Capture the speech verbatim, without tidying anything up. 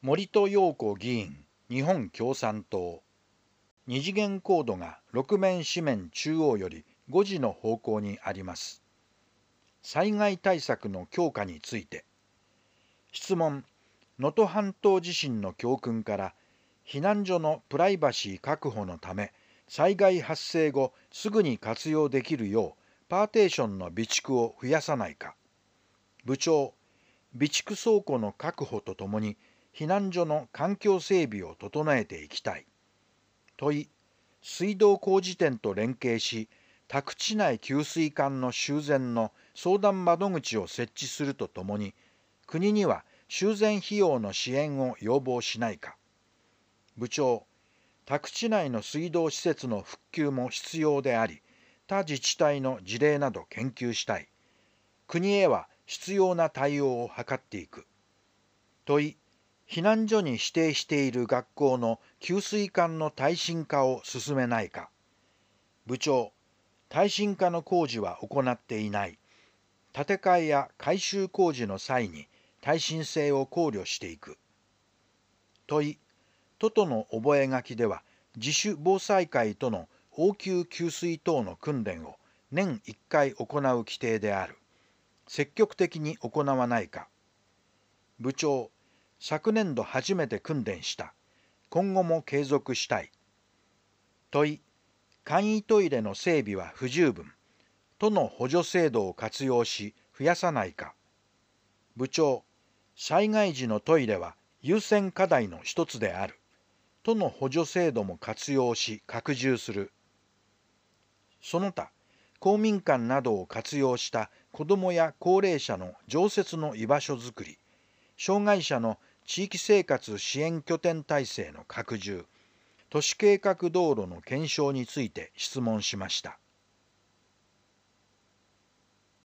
森戸陽子議員、日本共産党。二次元コードが六面四面中央よりごじの方向にあります。災害対策の強化について。質問。能登半島地震の教訓から、避難所のプライバシー確保のため、災害発生後すぐに活用できるよう、パーテーションの備蓄を増やさないか。部長。備蓄倉庫の確保とともに、避難所の環境整備を整えていきたい。問い。水道工事店と連携し、宅地内給水管の修繕の相談窓口を設置するとともに、国には修繕費用の支援を要望しないか。部長。宅地内の水道施設の復旧も必要であり、他自治体の事例など研究したい。国へは必要な対応を図っていく。問い。避難所に指定している学校の給水管の耐震化を進めないか。部長。耐震化の工事は行っていない。建て替えや改修工事の際に耐震性を考慮していく。問い。都との覚書では、自主防災会との応急給水等の訓練を年いっかい行う規定である。積極的に行わないか。部長。昨年度初めて訓練した。今後も継続したい。問い。簡易トイレの整備は不十分。都の補助制度を活用し増やさないか。部長。災害時のトイレは優先課題の一つである。都の補助制度も活用し拡充する。その他、公民館などを活用した子どもや高齢者の常設の居場所づくり、障害者の地域生活支援拠点体制の拡充、都市計画道路の検証について質問しました。